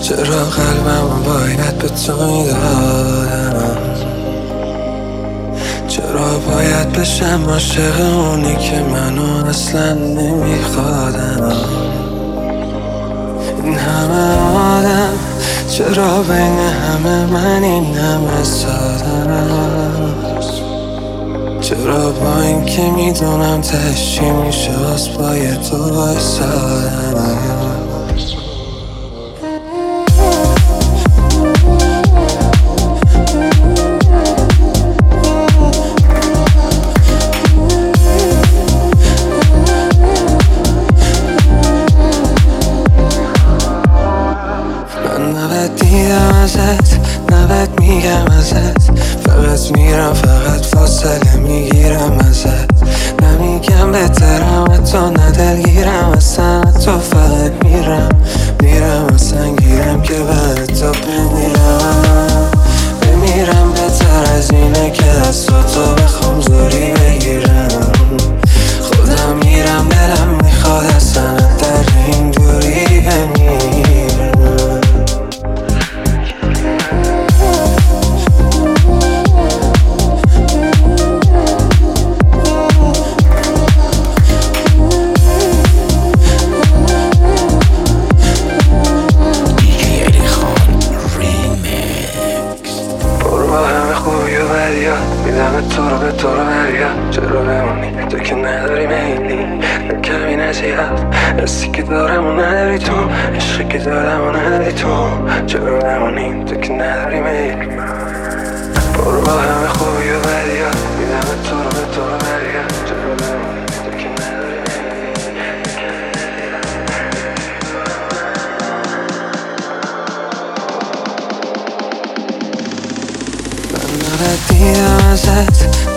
چرا قلبم باید به تو میدادم؟ چرا باید بشم عاشق اونی که منو اصلا نمیخوادم؟ این همه آدم چرا بین همه من این همه سادم؟ چرا با این که میدونم تهش چی میشه باز پای تو وایسادم؟ دیدم ازت نباید میگم ازت، فقط میرم فقط فاصله میگیرم ازت. نمیگم بهترم حتی ندلگیرم اصلا، تو فقط میرم اصلا گیرم که بعد تو بمیرم بهتر از اینه که دست تو بخوام زوری بگیرم. خودم میرم دلم میخواد اصلا در این دوری بمیرم. میدم تو رو به تو رو بریا، چرا بمونی تو که نداری میلی کمی نزیاد، حسی که دارم و نداری تو، عشقی که دارم و نداری تو. چرا بمونی تو که نداری میلی، برو با همه خوبی و بدیا. میدم تو رو به تو رو بریا، چرا بمونی تو که نداری میلی. من نباید دیدم ازت